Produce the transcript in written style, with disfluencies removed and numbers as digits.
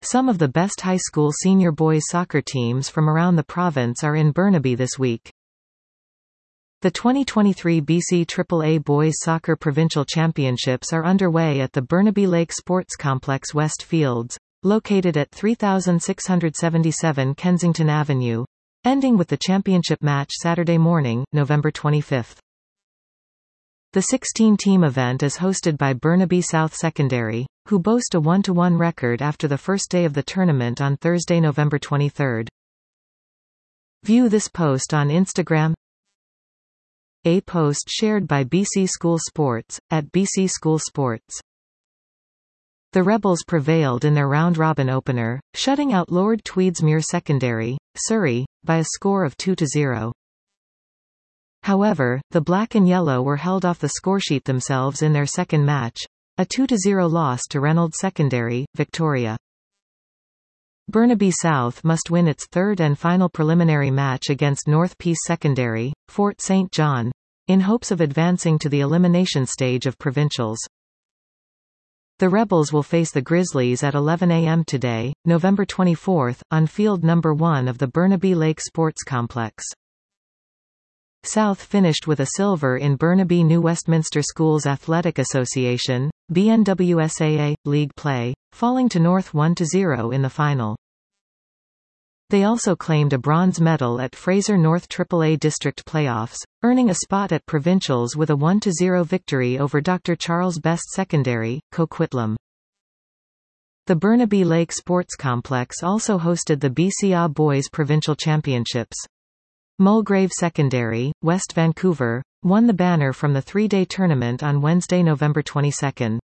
Some of the best high school senior boys soccer teams from around the province are in Burnaby this week. The 2023 BC AAA Boys Soccer Provincial Championships are underway at the Burnaby Lake Sports Complex West Fields, located at 3677 Kensington Avenue, ending with the championship match Saturday morning, November 25. The 16-team event is hosted by Burnaby South Secondary, who boast a 1-1 record after the first day of the tournament on Thursday, November 23. View this post on Instagram. A post shared by BC School Sports, at BC School Sports. The Rebels prevailed in their round-robin opener, shutting out Lord Tweedsmuir Secondary, Surrey, by a score of 2-0. However, the Black and Yellow were held off the scoresheet themselves in their second match, a 2-0 loss to Reynolds Secondary, Victoria. Burnaby South must win its third and final preliminary match against North Peace Secondary, Fort St. John, in hopes of advancing to the elimination stage of provincials. The Rebels will face the Grizzlies at 11 a.m. today, November 24, on Field No. 1 of the Burnaby Lake Sports Complex. South finished with a silver in Burnaby New Westminster Schools Athletic Association, BNWSAA, league play, falling to North 1-0 in the final. They also claimed a bronze medal at Fraser North AAA District Playoffs, earning a spot at provincials with a 1-0 victory over Dr. Charles Best Secondary, Coquitlam. The Burnaby Lake Sports Complex also hosted the BCA Boys Provincial Championships. Mulgrave Secondary, West Vancouver, won the banner from the three-day tournament on Wednesday, November 22.